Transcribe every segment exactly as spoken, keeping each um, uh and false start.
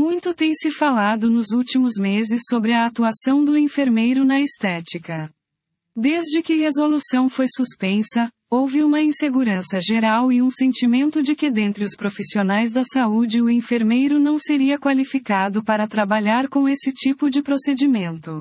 Muito tem se falado nos últimos meses sobre a atuação do enfermeiro na estética. Desde que resolução foi suspensa, houve uma insegurança geral e um sentimento de que dentre os profissionais da saúde o enfermeiro não seria qualificado para trabalhar com esse tipo de procedimento.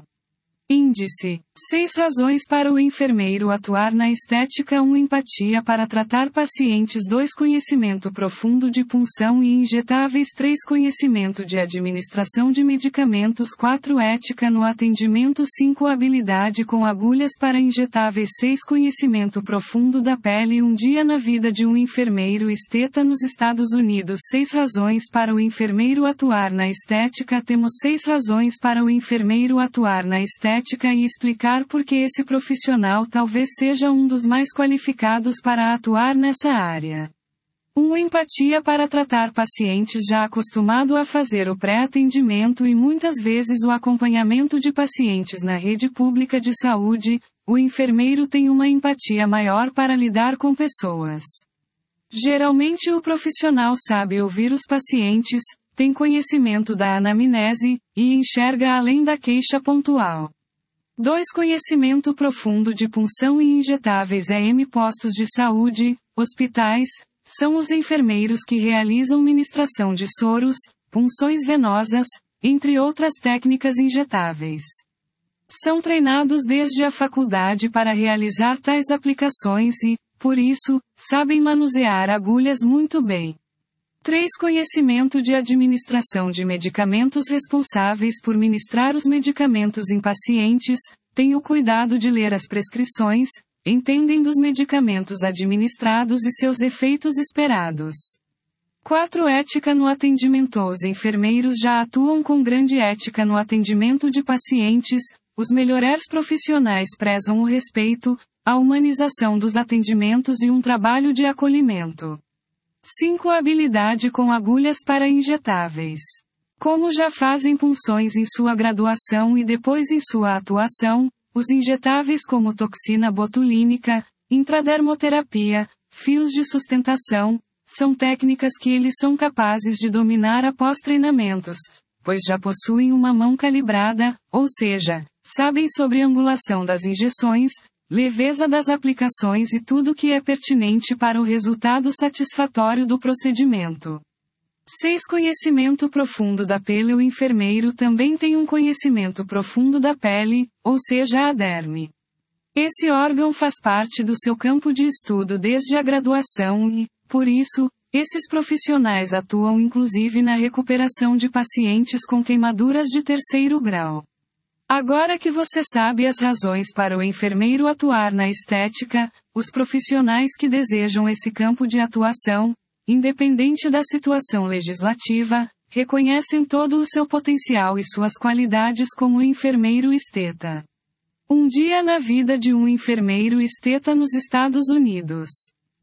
Índice: seis razões para o enfermeiro atuar na estética. um Empatia para tratar pacientes. dois Conhecimento profundo de punção e injetáveis. três Conhecimento de administração de medicamentos. quatro Ética no atendimento. cinco Habilidade com agulhas para injetáveis. seis Conhecimento profundo da pele. Um dia na vida de um enfermeiro esteta nos Estados Unidos. seis razões para o enfermeiro atuar na estética. Temos seis razões para o enfermeiro atuar na estética e explicar por que esse profissional talvez seja um dos mais qualificados para atuar nessa área. um Empatia para tratar pacientes. Já acostumado a fazer o pré-atendimento e muitas vezes o acompanhamento de pacientes na rede pública de saúde, o enfermeiro tem uma empatia maior para lidar com pessoas. Geralmente o profissional sabe ouvir os pacientes, tem conhecimento da anamnese, e enxerga além da queixa pontual. dois Conhecimento profundo de punção e injetáveis. E M Postos de saúde, hospitais, são os enfermeiros que realizam ministração de soros, punções venosas, entre outras técnicas injetáveis. São treinados desde a faculdade para realizar tais aplicações e, por isso, sabem manusear agulhas muito bem. três Conhecimento de administração de medicamentos. Responsáveis por ministrar os medicamentos em pacientes, têm o cuidado de ler as prescrições, entendem dos medicamentos administrados e seus efeitos esperados. quatro Ética no atendimento. Os enfermeiros já atuam com grande ética no atendimento de pacientes, os melhores profissionais prezam o respeito, a humanização dos atendimentos e um trabalho de acolhimento. cinco Habilidade com agulhas para injetáveis. Como já fazem punções em sua graduação e depois em sua atuação, os injetáveis como toxina botulínica, intradermoterapia, fios de sustentação, são técnicas que eles são capazes de dominar após treinamentos, pois já possuem uma mão calibrada, ou seja, sabem sobre a angulação das injeções, leveza das aplicações e tudo que é pertinente para o resultado satisfatório do procedimento. seis Conhecimento profundo da pele. O enfermeiro também tem um conhecimento profundo da pele, ou seja a derme. Esse órgão faz parte do seu campo de estudo desde a graduação e, por isso, esses profissionais atuam inclusive na recuperação de pacientes com queimaduras de terceiro grau. Agora que você sabe as razões para o enfermeiro atuar na estética, os profissionais que desejam esse campo de atuação, independente da situação legislativa, reconhecem todo o seu potencial e suas qualidades como enfermeiro esteta. Um dia na vida de um enfermeiro esteta nos Estados Unidos.